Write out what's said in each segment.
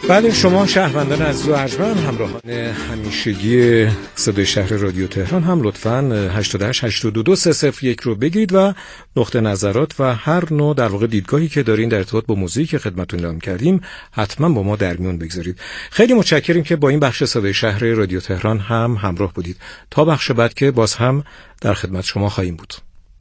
بله، شما شهروندان عزیز و ارجمند، همراهان همیشگی صدای شهر رادیو تهران هم لطفاً 88822001 رو بگیرید و نقطه نظرات و هر نوع در واقع دیدگاهی که دارین در ارتباط با موضوعی که خدمتتون اعلام کردیم حتما با ما در میون بگذارید. خیلی متشکریم که با این بخش صدای شهر رادیو تهران هم همراه بودید. تا بخش بعد که باز هم در خدمت شما خواهیم بود.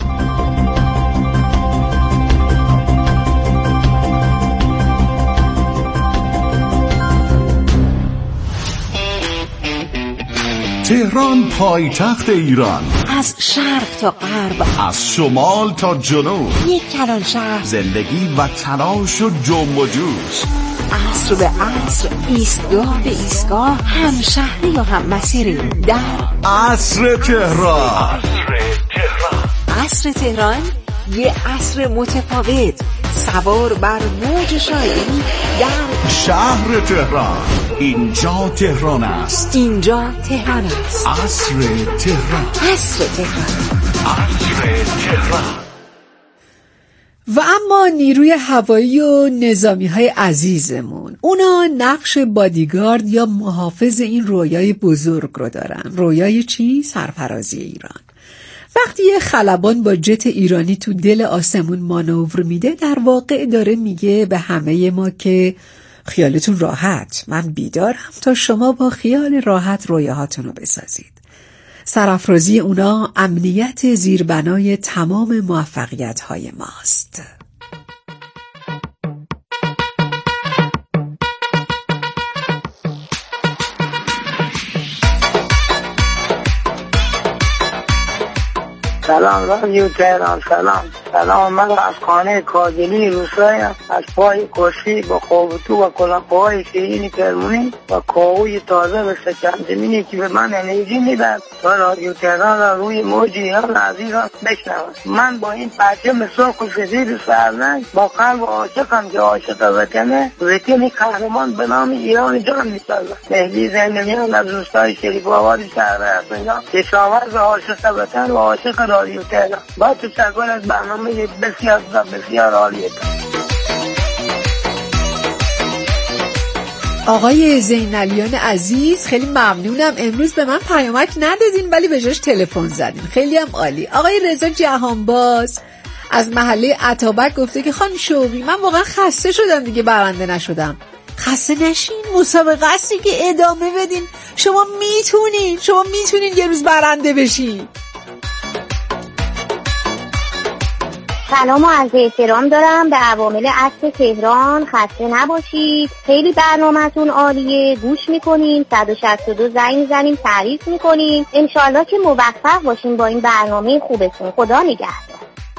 تهران پایتخت ایران، از شرق تا غرب، از شمال تا جنوب، یک کلان شهر، زندگی و تلاش و جنب و جوش، عصر به عصر، ایستگاه به ایستگاه، هم شهری و هم مسیری در عصر تهران. عصر تهران، یه عصر متفاوت، سوار بر موج شایعی در شهر تهران. اینجا تهران است، اینجا تهران است. عصر تهران، عصر تهران، عصر تهران. و اما نیروی هوایی و نظامی های عزیزمون، اونا نقش بادیگارد یا محافظ این رویای بزرگ رو دارن. رویای چی؟ سرفرازی ایران. وقتی یه خلبان با جت ایرانی تو دل آسمون مانور میده، در واقع داره میگه به همه ما که خیالتون راحت، من بیدارم تا شما با خیال راحت رویاهاتون رو بسازید. سرافرازی اونا امنیت زیربنای تمام موفقیت‌های ماست. سلام رادیو تهران. سلام، من از خانه کاجلی روسایم، از پای کرسی با خوابتو و کلاههای شیرین کرمونی و کاهوی تازه و سکنجمینی که به من انرژی میدن تا رادیو تهران را روی موج ایران عزیزان بشنوم. من با این پرچم سرخ و سفید سررنگ با قلب عاشقم که عاشق وطنه، وطنی قهرمان به نام ایران جان میسازم. مهدی زندمیان از روستای شریف آباد شهر افریقا، کشاورز عاشق وطن و عاشق رادیو تهران، با تشکر از برنامه بسیار عالیه. آقای زینالیان عزیز، خیلی ممنونم. امروز به من پیامک ندادین ولی به جاش تلفن زدین، خیلی هم عالی. آقای رضا جهانباز از محله عطابک گفته که خانم شوقی، من واقعا خسته شدم دیگه برنده نشدم. خسته نشین، مسابقه هستی که ادامه بدین. شما میتونین یه روز برنده بشین. سلام و عرض احترام دارم به عوامل عصر تهران. خسته نباشید، خیلی برنامه‌تون عالیه، گوش میکنیم، 162 زنگ میزنیم، تعریف میکنیم. انشالله که موفق باشیم با این برنامه خوبتون. خدا نگهدار.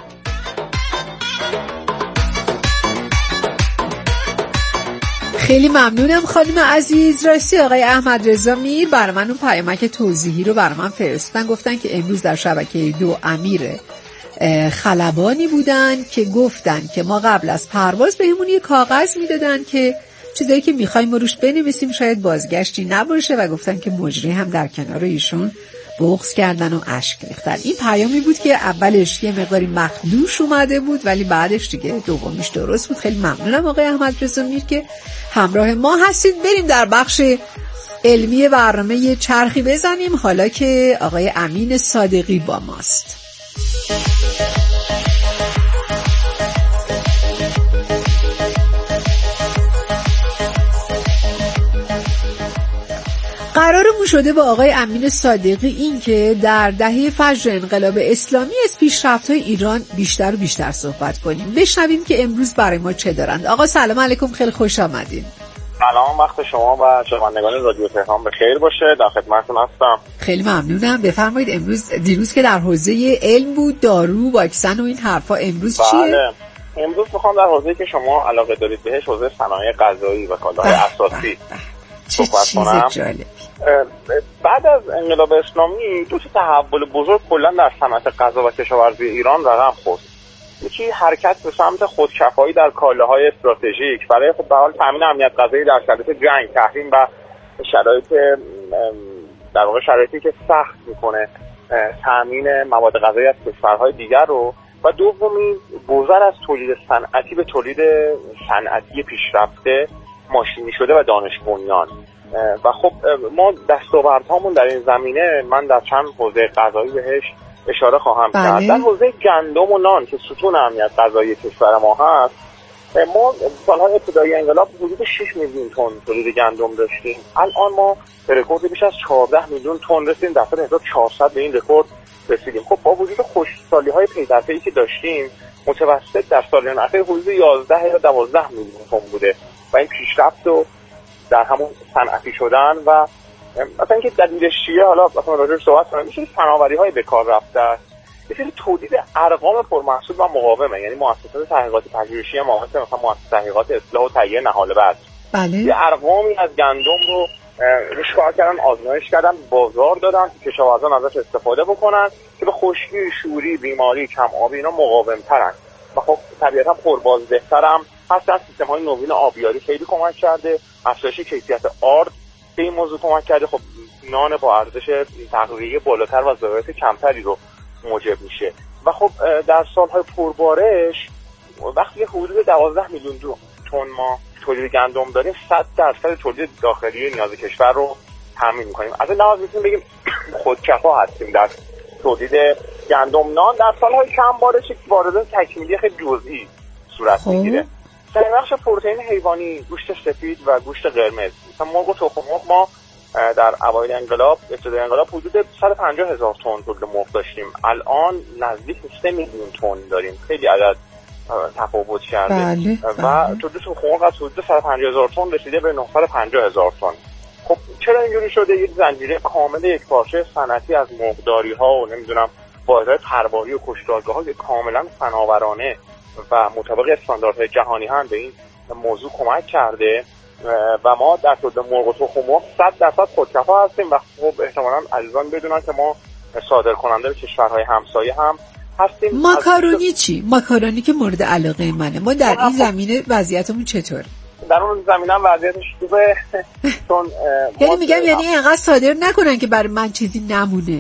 خیلی ممنونم خانم عزیز. راستی آقای احمد رضا میر برای من اون پیامک توضیحی رو برای من فرستادن، گفتن که امروز در شبکه 2 امیر خلبانی بودن که گفتن که ما قبل از پرواز بهمون یه کاغذ میدادن که چیزایی که میخوایم ما روش بنویسیم، شاید بازگشتی نباشه، و گفتن که مجری هم در کنار ایشون بغض کردن و اشک ریختن. این پیامی بود که اولش یه مقداری مخدوش اومده بود ولی بعدش دیگه دومیش درست بود. خیلی ممنونم آقای احمد رضا میر که همراه ما هستید. بریم در بخش علمی برنامه یه چرخی بزنیم، حالا که آقای امین صادقی با ماست. قرارمون شده با آقای امین صادقی این که در دهه فجر انقلاب اسلامی از پیشرفت‌های ایران بیشتر و بیشتر صحبت کنیم. بشنویم که امروز برای ما چه دارند. آقا سلام علیکم، خیلی خوش آمدین. سلام، وقت شما و شنوندگان رادیو تهران بخیر باشه. در خدمتتون هستم. خیلی ممنونم. بفرمایید دیروز که در حوزه علم بود، دارو، واکسن و این حرفا، امروز چیه؟ بله، امروز میخوام در حوزه‌ای که شما علاقه دارید بهش، حوزه صنایع غذایی و کالاهای اساسی صحبت کنم. جالب. بعد از انقلاب اسلامی دو تا تحول بزرگ کلا در صنعت غذا و کشاورزی ایران رقم خورد. یکی حرکت به سمت خودکفایی در کالاهای استراتژیک برای به حال تامین امنیت غذایی در شرایط جنگ، تحریم و شرایط در واقع شرایطی که سخت میکنه تامین مواد غذایی از کشورهای دیگر رو، و دومی گذر از تولید صنعتی به تولید صنعتی پیشرفته ماشینی شده و دانش بنیان. و خب ما دستاوردهامون در این زمینه من در چند حوزه غذایی بهش اشاره خواهم کرد. در حوزه گندم و نان که ستون اهمیت غذایی کشور ما هست، ما سالهای ابتدایی انقلاب حدود 6 میلیون تن تولید گندم داشتیم. الان ما به رکورد بیش از 14 میلیون تن رسیدیم. در سال 1400 به این رکورد رسیدیم. خب با وجود خشکسالی‌های پی در پی که داشتیم، متوسط در سالیان اخیر حدود 11 یا 12 میلیون تن بوده و این پیشرفت رو در همون صنعتی شدن و مثلا اینکه دلیلش چیه، حالا مثلا راجعش صحبت کنیم. میشه فناوری‌های به کار رفته است، یه سری تولید ارقام پرمحصول و مقاومه، یعنی مؤسسات تحقیقاتی پژوهشی ما مثلا مؤسسه تحقیقات اصلاح و تهیه نهال بعد یه ارقامی از گندم رو روش کار کردن، آزمایش کردن، بازار دادن که کشاورزان ازش استفاده بکنن که به خشکی، شوری، بیماری، کم آبی اینا مقاوم‌ترن و خب طبیعتاً پربازده‌تر هم هستن. سیستم‌های نوین آبیاری خیلی کمک کرده، افزایش کیفیت آرد به این موضوع کمک کرده. خب نان با ارزش تغذیه‌ای بالاتر و ضرایب کمتری رو موجب میشه و خب در سالهای پربارش وقتی حدود 12 میلیون تن ما تولید گندم داریم، 100% تولید داخلی نیاز کشور رو تامین می‌کنیم. از این لحاظ می‌تونیم بگیم خودکفا هستیم در تولید گندم. نان در سالهای کم بارش واردات تکمیلی خیلی جزئی صورت می‌گیره. در بخش پروتئین حیوانی، گوشت سفید و گوشت قرمز، مثلا مرغ و تخم مرغ ما در اوایل انقلاب، ابتدای انقلاب حدود 150,000 تن تولید مرغ داشتیم. الان نزدیک 3 میلیون تن داریم. خیلی عدد تفاوت کرده. و تولید تخم مرغ از حدود 150,000 تن رسیده به 950,000 تن. خب چرا اینجوری شده؟ یک زنجیره کامل یکپارچه صنعتی از مرغداری‌ها و نمیدونم واحدهای پرواری و کشتارگاه‌ها که کاملا فناورانه و مطابق استانداردهای جهانی هم به این موضوع کمک کرده و ما در تولید مرغ و تخم مرغ 100% خودکفا هستیم و خب احتمالاً عزیزان بدونن که ما صادرکننده به کشورهای همسایه هم هستیم. ماکارونی چی؟ ماکارونی که مورد علاقه منه. ما در این زمینه وضعیتمون چطوره؟ در اون زمینه وضعیتش خوبه. چون یعنی میگم یعنی اینقدر صادر نکنن که برای من چیزی نمونه.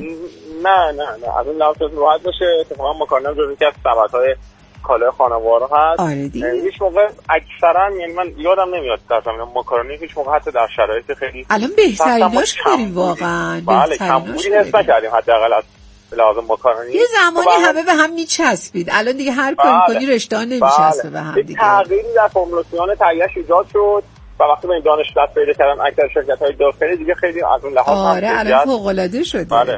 نه از اون لحاظ راحت باشه. اتفاقا ماکارونی جزو یکی از سبدهای کالای خانوار هست. آره دیگه. هیچ موقع اکثرا، یعنی من یادم نمیاد در زمینه ماکارونی هیچ موقع حتی در شرایط خیلی الان بهتریناش کردیم واقعا. بله کمبودی حس نکردیم حداقل از لازم ماکارونی. یه زمانی همه به هم میچسبید، الان دیگه هر کاری کنی رشته ها نمیچسبه به هم دیگه. تغییری در فرمولاسیون تهیه‌اش ایجاد شد و وقتی به این دانش دست پیدا کردن اکثر شرکت‌های داخلی دیگه خیلی از اون لحاظ آره الان فوق‌العاده شده. بله.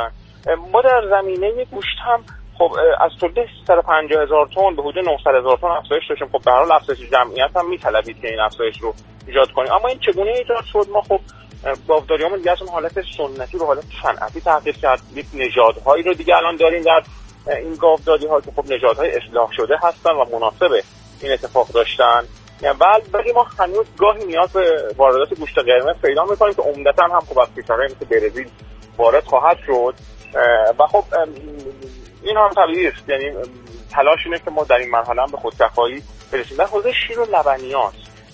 ما در زمینه گوشت هم خب از تولید 150,000 تن به حدود 900,000 تن افزایش داشتیم. خب به هر حال افزایش جمعیت هم میطلبید که این افزایش رو ایجاد کنیم. اما این چگونه ایجاد شد؟ ما خب گاوداریامون دیگه از اون حالت سنتی به حالت صنعتی تغییر کرد. یک نژادهایی رو دیگه الان داریم در این گاوداری‌ها که خب نژادهای اصلاح شده هستن و مناسب این اتفاق داشتن. ولی ما هنوز گاهی نیاز به واردات گوشت قرمز پیدا می‌کنیم که عمدتاً هم خب از کشورهای مثل برزیل وارد خواهد شد و خب این هم طبیعی است. یعنی تلاش اینه که ما در این مرحله هم به خودکفایی برسیم. در حوزه شیر و لبنیات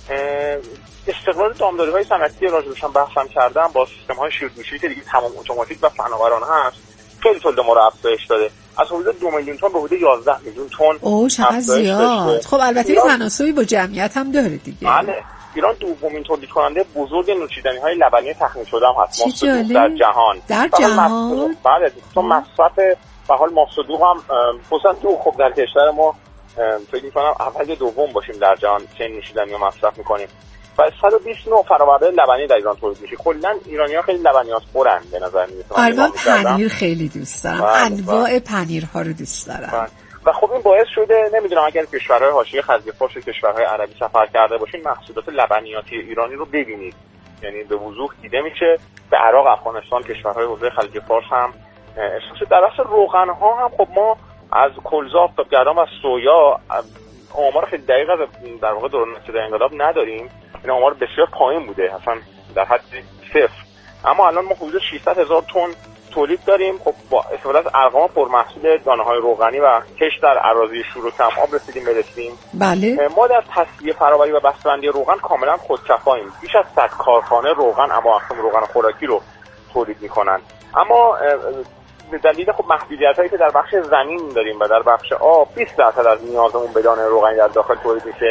استقلال دامداری‌های صنعتی راجعش هم بحثم کردم با سیستم‌های شیردوشی که دیگه تمام اتوماتیک و فناورانه هست. خیلی تولید ما رو افزایش داده. از حدود 2 میلیون تن به حدود 11 میلیون تن. اوه چقدر زیاد. خب البته تناسبی با جمعیت هم داره دیگه. بله. ایران دومین تولید کننده بزرگ نوشیدنی‌های لبنی تخمین شده هم هست. ماستودوغ در جهان. در جهان. بله. تو مصرف به حال ماستودوغ هم خصوصا تو خب در کشور ما فکر می‌کنم اول یا دوم باشیم در جهان که نوشیدنی رو مصرف می‌کنیم. و 120 نوع فراورده لبنی در ایران تولید میشه. کلاً ایرانی‌ها خیلی لبنیات خورن به نظر میاد. من پنیر خیلی دوست دارم. انواع پنیرها رو دوست دارم. و خب این باعث شده نمیدونم اگر کشورهای حاشیه خلیج فارس و کشورهای عربی سفر کرده باشین محصولات لبنیاتی ایرانی رو ببینید. یعنی به وضوح دیده میشه. به عراق، افغانستان، کشورهای حوزه خلیج فارس هم احساس. در بخش روغن‌ها هم خب ما از کلزار تا گرم و سویا آمار خیلی دقیق از در واقع دوران ابتدای انقلاب نداریم. این آمار بسیار پایین بوده، اصلا در حد صفر. اما الان ما حدود 600,000 تن تولید داریم. خب با استفاده از ارقام پرمحصول دانه‌های روغنی و کشت در اراضی شور و کم آب رسیدیم. بله. ما در تصفیه فراوری و بسته‌بندی روغن کاملا خودکفاییم. بیش از 100 کارخانه روغن اما اقسام روغن خوراکی رو تولید می‌کنن. اما به دلیل خب محدودیت‌هایی که در بخش زمین داریم و در بخش آب 20% از نیازمون به دانه روغنی در داخل تولید میشه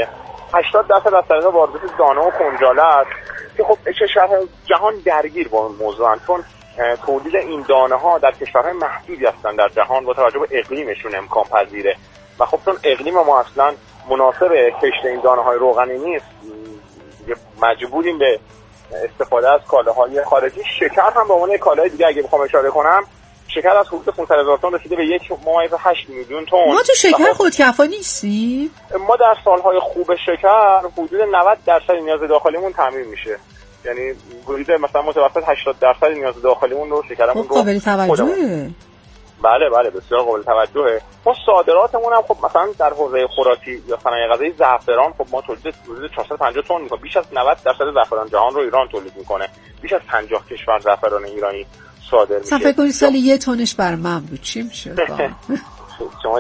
80% از طریق واردات دانه و کنجاله است که خب کشورهای جهان درگیر با این موضوعن، چون تولید این دانه ها در کشورهای محدودی هستن در جهان با توجه به اقلیمشون امکان پذیره و خب چون اقلیم ما اصلا مناسب کشت این دانه های روغنی نیست، مجبوریم به استفاده از کالاهای خارجی. شکر هم به عنوان کالای دیگه اگه بخوام اشاره کنم، شکر از حدود 500,000 تن رسیده به 1.8 میلیون تن. ما تو شکر خودکفا نیستیم. ما در سالهای خوب شکر حدود 90% نیاز داخلیمون تامین میشه، یعنی حدود مثلا متوسط 80% نیاز داخلیمون رو شکرمون رو قابل توجهه. بله بسیار قابل توجهه. ما صادراتمون هم خب مثلا در حوزه خوراکی یا صنایع غذایی زعفران خب ما تولید حدود 450 تن میکنیم. بیش از 90% زعفران جهان رو ایران تولید میکنه. بیش از 50 کشور زعفران ایرانی صادر میشه. فکر کنید سال 1 تنش بر من بود چی میشه؟ شما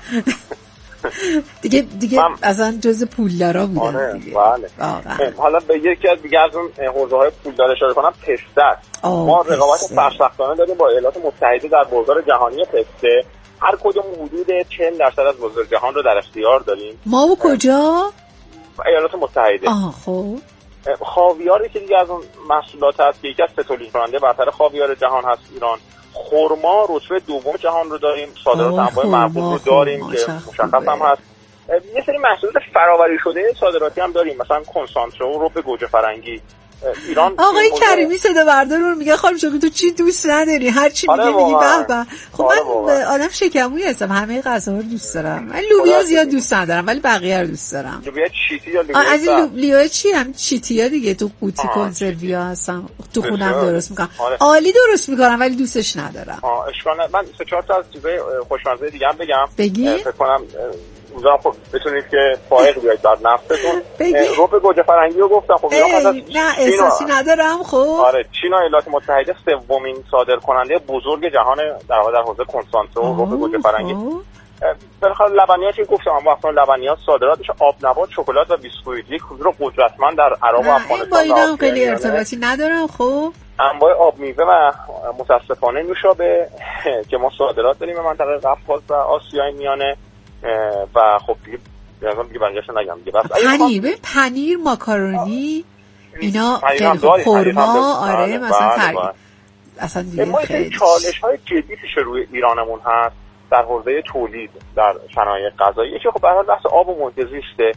دیگه اصلا جز پولدارا بودن دیگه. بله. حالا به یکی از دیگه از اون حوزه‌های پولدار اشاره کنم، پسته است. ما رقابت سرسختانه داریم با ایالات متحده در بازار جهانی پسته. هر کدوم حدود 40% از بازار جهان رو در اختیار داریم. ما و کجا؟ ایالات متحده. خب خاویاری که دیگه از اون محصولات هست که یکی از تولید کننده برتر خاویار جهان هست ایران. خرما رتبه دوم جهان رو داریم، صادرات انواع مرغوب رو داریم که مشخص هم هست. یه سری محصولات فرآوری شده صادراتی هم داریم، مثلا کنسانتره و رب گوجه فرنگی. ایران آقای کریمی صدا بردار رو میگه خانم شما تو چی دوست نداری؟ هر چی میگه میگی به به. خب من آدم شکمویی هستم، همه غذاها رو دوست دارم. من لوبیا زیاد دوست ندارم ولی بقیه رو دوست دارم. لوبیا چیتی یا لوبیا از این لوبیا چی هم چیتیا دیگه تو قوطی کنسرویا هستن، تو خونم درست میکنم. عالی درست میکنم ولی دوستش ندارم. اشکال من 3-4 تا از چیزای خوشمزه دیگه هم بگم. فکر کنم اونجا خب بتونید که فائق بیاید بعد نفتتون. رب گوجه فرنگی رو گفتم. خب نه احساسی ندارم. خب آره چین و ایالات متحده سومین صادر کننده بزرگ جهان در حوزه کنسانتره و رب گوجه فرنگی. بالاخره لبنیاتی گفتم، اما اصلا لبنیات صادراتش آب نبات، شکلات و بیسکویت یک رو قدرتمند در عراق و افغانستان. با اینا خیلی ارتباطی ندارم. خب انواع آب میوه و متاسفانه نوشابه که ما صادرات داریم به منطقه قفقاز و آسیای میانه و خب دیگه بقیه‌اش نگم دیگه. پنیر ماکارونی اینا خیلی خرما آره مثلا اصلا دیگه خیلی چالش‌های جدی پیش روی ایرانمون هست در حوزه تولید در صنایع غذایی. یکی خب به هر حال بحث آب و محیط زیسته.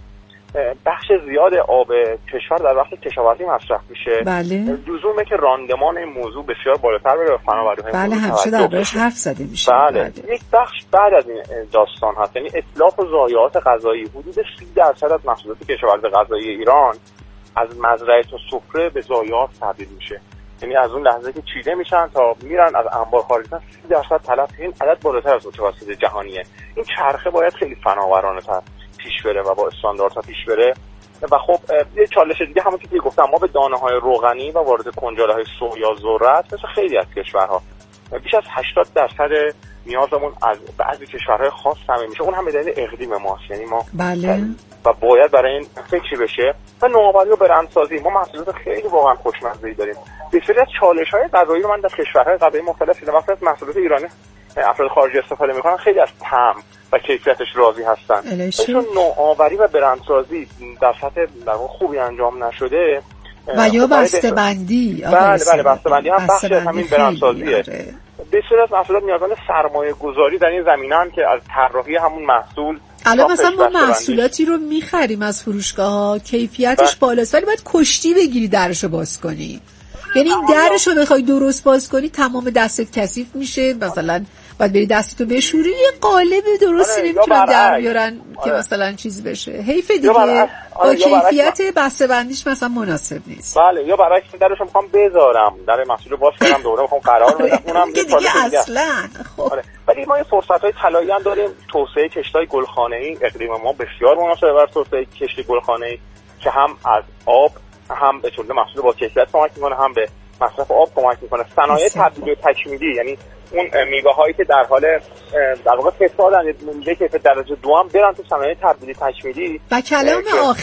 بخش زیاد آب کشور در وقت کشاورزی مصرف میشه. بله. لزومه که راندمان این موضوع بسیار بالاتر بره و فناوری‌های بله همیشه دربارش حرف زده میشه. بله. یک بخش بعد از این داستان هست، یعنی اتلاف و ضایعات غذایی. حدود 30% از محصولات کشاورزی غذایی ایران از مزرعه تا سفره به ضایعات تبدیل میشه. یعنی از اون لحظه که چیده میشن تا میرن از انبار خارج میشن 30% تلف. این عدد بالاتر از متوسط جهانیه. این چرخه باید خیلی فناورانه‌تر پیش بره و با استانداردها پیش بره. و خب یه چالش دیگه همون که گفتم، ما به دانه‌های روغنی و وارد کنجاله‌های سویا ذرت مثل خیلی از کشورها بیش از 80% نیازمون از بعضی کشورهای خاص تامین میشه. اون هم به دلیل اقلیم ماست، یعنی ما بله و باید برای این فکری بشه. و نوآوری و برندسازی، ما محصولات خیلی واقعا خوشمزه‌ای داریم. بسیاری از چالش‌های غذایی رو من در کشورهای غذایی مختلف دیدم. وقتی از محصولات ایرانی افراد خارجی استفاده میکنن خیلی از طعم و کیفیتش راضی هستن. چون نوآوری و برندسازی در سطح خوبی انجام نشده و یا بسته‌بندی. بله بسته‌بندی هم بخشی از همین برندسازیه. بسیاری از محصولات نیازمند سرمایه گذاری در این زمینه‌اند که از طراحی همون محصول الان مثلا ما محصولاتی رو میخریم از فروشگاه‌ها کیفیتش بالاست ولی باید کشتی بگیری درشو باز کنی. یعنی این درشو بخوای درست باز کنی تمام دستت کثیف میشه. مثلا باید بری دستتو بشوری، یه قالب درستی نمیتونن در بیارن که مثلا چیز بشه. حیف دیگه با کیفیت بسته‌بندیش مثلا مناسب نیست. بله یا برعکس درشو میخوام بذارم در محصول باز کنم دوباره میخوام قرار بدم اونم دیگه اصلا. خب ولی ما یه فرصت‌های طلایی هم داریم. توسعه کشت‌های گلخانه‌ای، اقلیم ما بسیار مناسبه برای توسعه کشتی گلخانه‌ای که هم از آب هم به تولید محصول با کیفیت کمک میکنه، هم به مصرف آب کمک میکنه. صنایع تبدیل و تکمیلی، یعنی اون میوه‌هایی که در حال در واقع فسادن میوه کیفیت درجه 2 هم برن تو صنایع تبدیلی تکمیلی. و کلام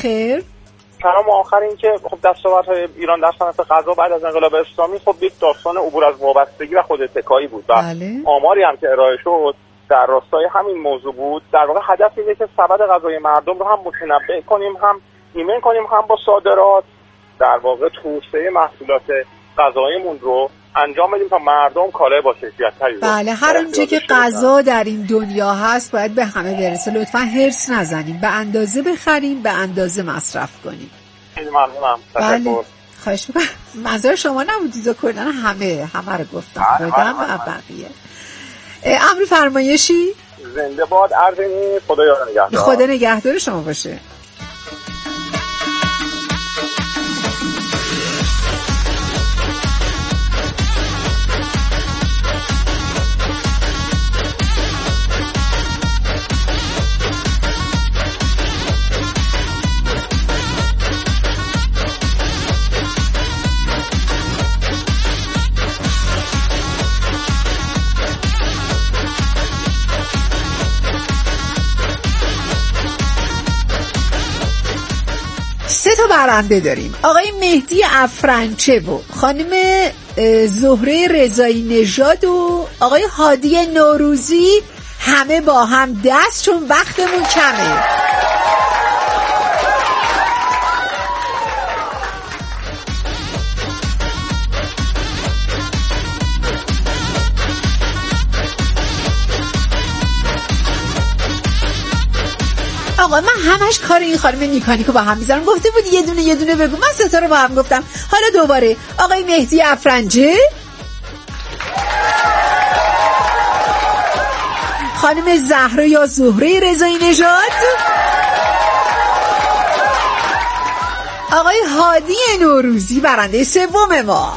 آخر این که خب دستاوردهای ایران در صنعت غذا بعد از انقلاب اسلامی خب یک داستان عبور از وابستگی و خوداتکایی بود. بله. آماری هم که ارائه شد در راستای همین موضوع بود. در واقع هدف اینه که سبد غذای مردم رو هم متنبع کنیم، هم ایمن کنیم هم با صادرات، در واقع توسعه محصولات غذاییمون رو انجام بدیم تا مردم کالای با کیفیت‌تری رو. بله، هر اونچه که غذا در این دنیا هست باید به همه برسه. لطفاً هرس نزنیم، به اندازه بخریم، به اندازه مصرف کنیم. خیلی ممنونم. بله، خواهش می‌کنم. منظور شما نبودید و کلاً همه رو گفتم، خودم و بقیه. امر فرمایشی؟ زنده باد. عرض خدا یار نگهدار. خدا نگهدار شما باشه. تا برنده داریم. آقای مهدی افرنچه و خانم زهره رضایی نژاد و آقای هادی نوروزی، همه با هم دست، چون وقتمون کمه. آقا من همش کار این خانم نیکانیکو با هم میذارم. گفته بود یه دونه بگو، من سه تا رو با هم گفتم. حالا دوباره آقای مهدی افرنجه، خانم زهره یا زهره رضایی نژاد، آقای هادی نوروزی برنده سوم ما.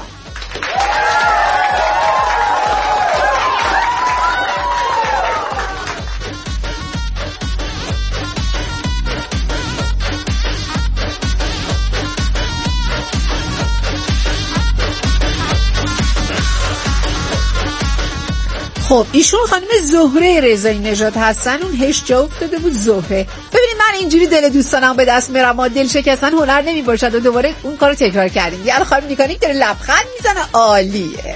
خب ایشون خانم زهره رضایی نژاد هستن. اون هش جواب داده بود زهره. ببینید من اینجوری دل دوستانم به دست میارم، ما دل شکستن هنر نمی باشد و دوباره اون کارو تکرار کردیم. یعنی خانم نیکانیک داره لبخند میزنه. عالیه.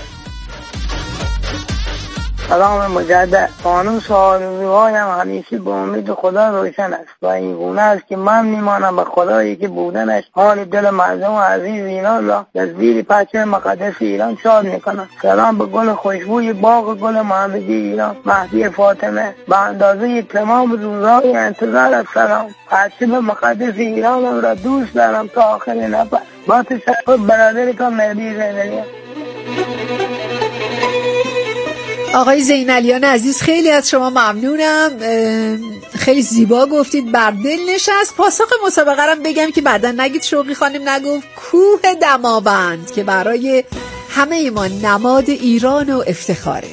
سلام مجدد. قانون سوالوی‌هایم همیشه به امید خدا روشن است و این گونه است که من میمانم به خدایی که بودنش حال دل مردم عزیز ایران را در زیر پرچم مقدس ایران شاد میکنم. سلام به گل خوشبوی باغ گل محمدی ایران، مهدی فاطمه. به اندازه تمام روزهای انتظار از سلام، پرچم مقدس ایرانم را دوست دارم تا آخر نفس. با تشکر برادرتان مهدی زینالیان. آقای زینالیان عزیز خیلی از شما ممنونم، خیلی زیبا گفتید، بر دل نشست. پاسخ مسابقه رو بگم که بعدا نگید شوقی خانم نگفت. کوه دماوند که برای همه ما نماد ایران و افتخاره.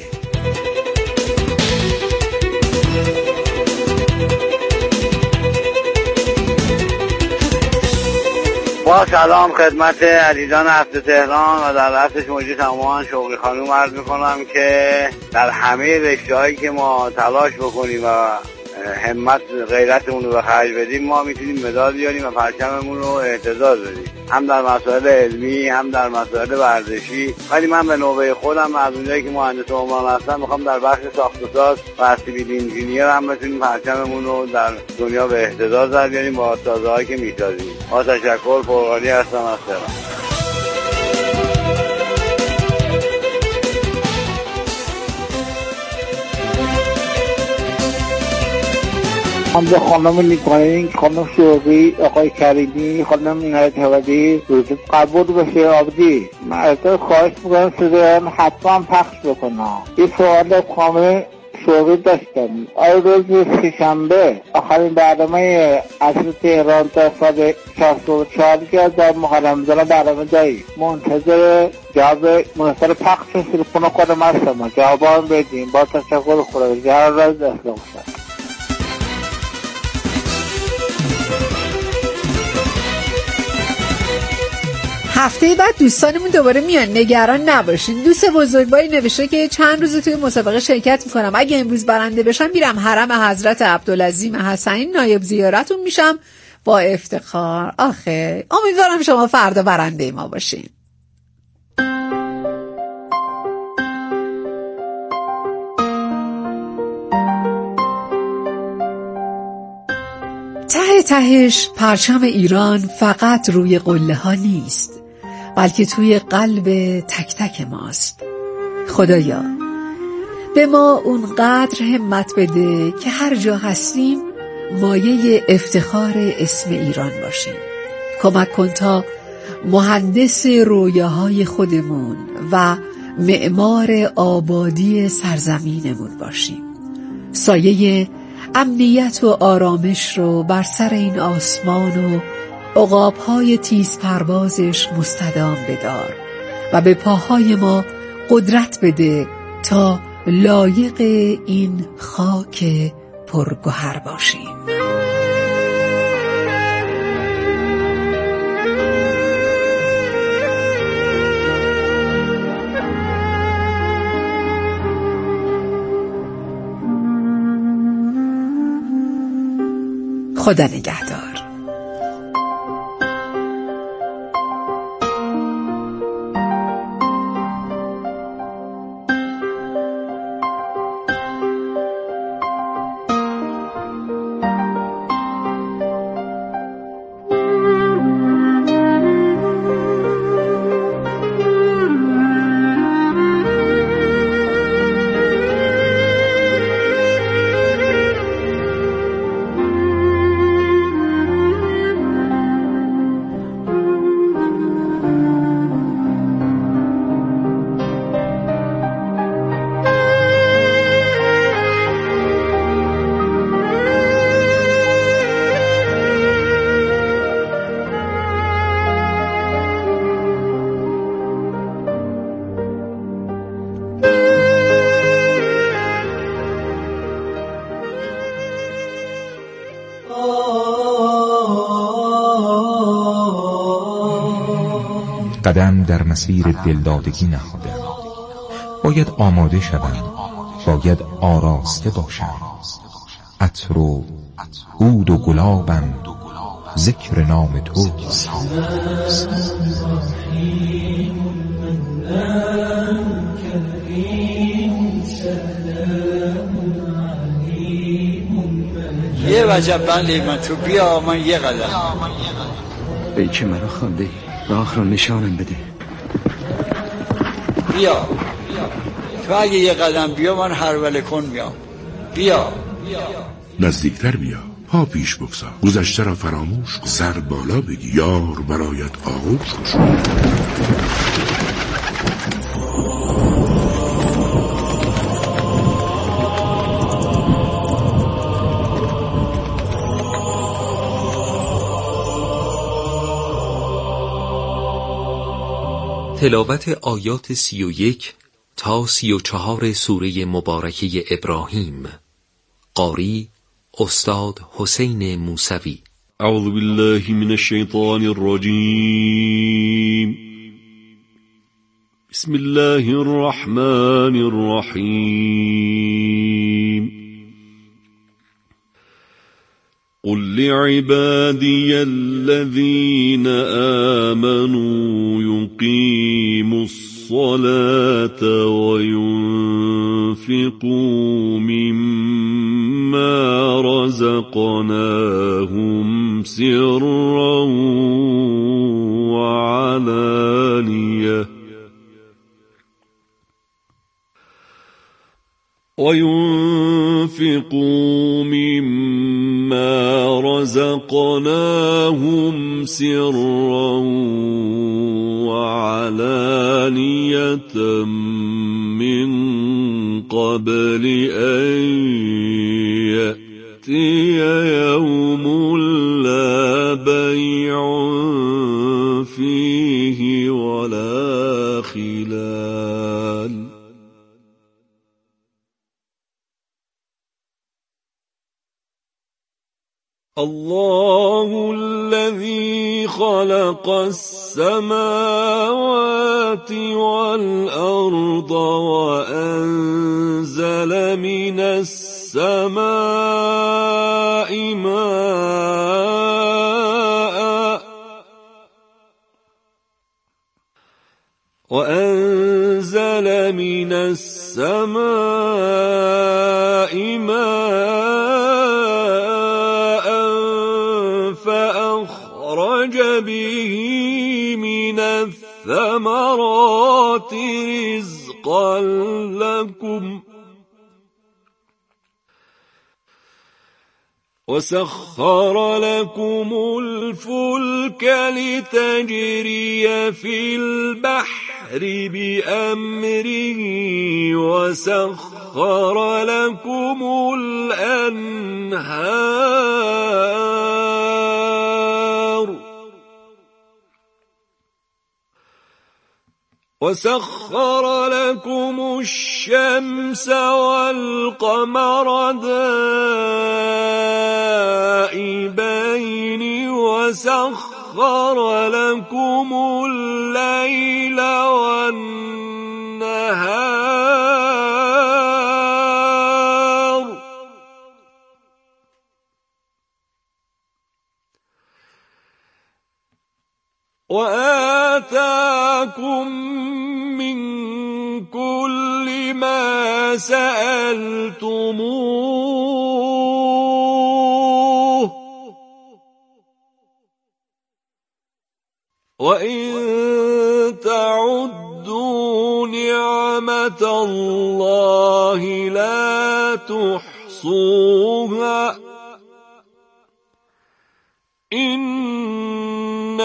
با سلام خدمت عزیزان هفت تهران و در رأسش موجود تمامان شوقی خانوم عرض میکنم که در همه رشته‌هایی که ما تلاش بکنیم و همت غیرتمون رو به خرج بدیم، ما میتونیم مدال بیاریم و پرچممون رو اهتزاز بدیم، هم در مسائل علمی هم در مسائل ورزشی. ولی من به نوبه خودم از اونجایی که مهندس عمران هستم میخوام در بخش ساخت و ساز و سیویل انجینیر هم بتونیم پرچممون رو در دنیا به اهتزاز در بیاریم با سازه‌هایی که میسازیم. با تشکر، پرغالی هستم از تهران. هم به خانم نیکانیک، خانم شوقی، آقای کریمی، خانم عنایت حوادی روزت قبول بشه. آبدی من ازت خواهش میکنم صدایان حتما پخش بکنم. این سوال خانم شوقی داشتم. روز سه‌شنبه آخرین برنامه عصر تهران تا سال 64 که در محرم زنان برنامه داری، منتظر جواب مناسب پخش تلفن خودم هستم. جواب هم بدیم. با تشکر، خدا جهر را دست باشد. هفته بعد دوستانمون دوباره میان، نگران نباشین. دوست بزرگواری نوشته که چند روز توی مسابقه شرکت میکنم، اگه امروز برنده بشم میرم حرم حضرت عبدالعظیم حسنی نایب زیارتون میشم با افتخار. آخه امیدوارم شما فردا برنده ما باشین. ته تهش پرچم ایران فقط روی قله ها نیست، بلکه توی قلب تک تک ماست. خدایا به ما اونقدر همت بده که هر جا هستیم مایه افتخار اسم ایران باشیم. کمک کن تا مهندس رویاهای خودمون و معمار آبادی سرزمینمون باشیم. سایه امنیت و آرامش رو بر سر این آسمان و عقاب‌های تیز پروازش مستدام بدار و به پاهای ما قدرت بده تا لایق این خاک پرگوهر باشیم. خدا نگهدار. قدم در مسیر دلدادگی نهادم. باید آماده شوم، باید آراسته باشم. عطر و عود و گلابم ذکر نام توست. یه وجب بندی من تو بیا من یه قدم. ای که مرا خانده راه رو نشانم بده. بیا تو اگه یه قدم بیا من هروله کن میام. بیا نزدیکتر بیا، پا پیش بگذار، گذشته را فراموش کن، سر بالا بگی، یار برایت آغوش کن. تلاوت آیات 31 تا 34 سوره مبارکه ابراهیم. قاری استاد حسین موسوی. اعوذ بالله من الشیطان الرجیم. بسم الله الرحمن الرحیم. قل لعبادي الذين آمنوا يقيموا الصلاة وينفقوا مما رزقناهم سرا وعلانية وينفقوا مما رزقناهم سرا وعلانية من قبل أن يأتي يوم لا بيع فيه ولا خلال. الله الذي خلق السماوات والأرض وأنزل من السماء ماء وأنزل من السماء ماء به من الثمرات رزقا لكم وسخر لكم الفلك لتجري في البحر بأمره وسخر لكم الأنهار وسخر لكم الشمس والقمر دائبين وسخر لكم الليل والنهار وآتاكم من كل ما سألتموه وإن تعدوا نعمة الله لا تحصوها إن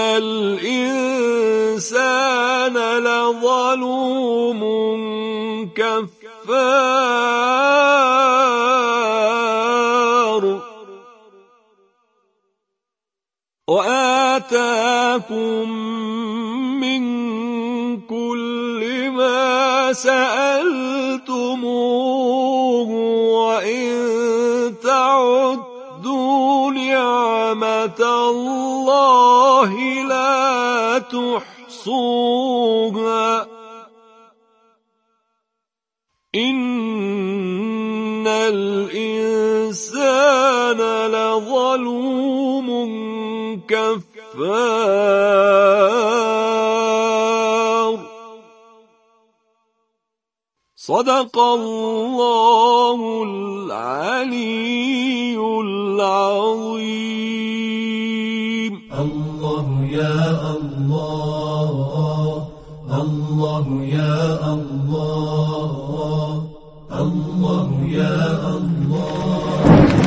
الإنسان لظلوم كفار وآتاكم من كل ما سألتموه وإن تعدوا نعمة الله لا تحصوها إن الإنسان لظلوم كفار صدق الله العلي العظيم الله يا الله الله يا الله الله يا الله.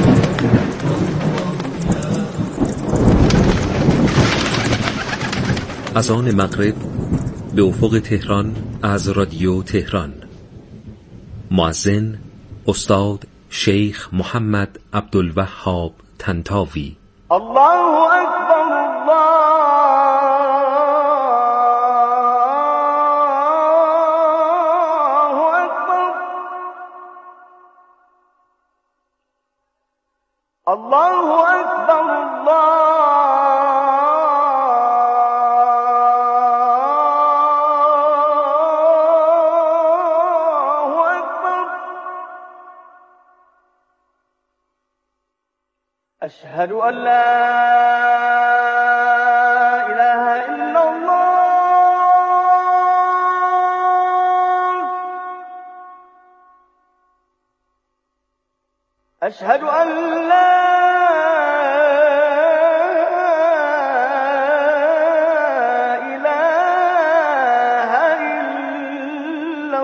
از آن مغرب به افق تهران از رادیو تهران. مؤذن استاد شیخ محمد عبدالوهاب طنطاوی. الله اکبر الله اکبر الله اکبر الله أشهد أن لا إله إلا الله أشهد أن لا إله إلا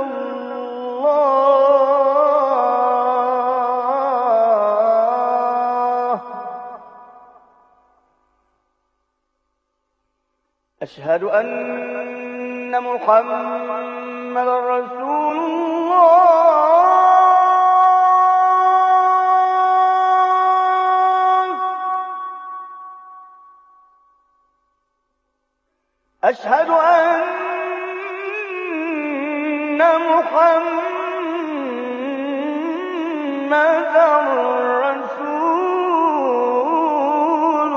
الله أشهد أن محمد رسول الله أشهد أن محمد رسول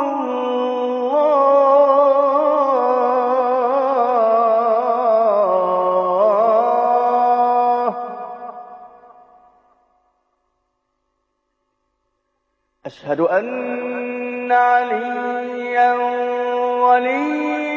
الله أشهد أن عليا ولي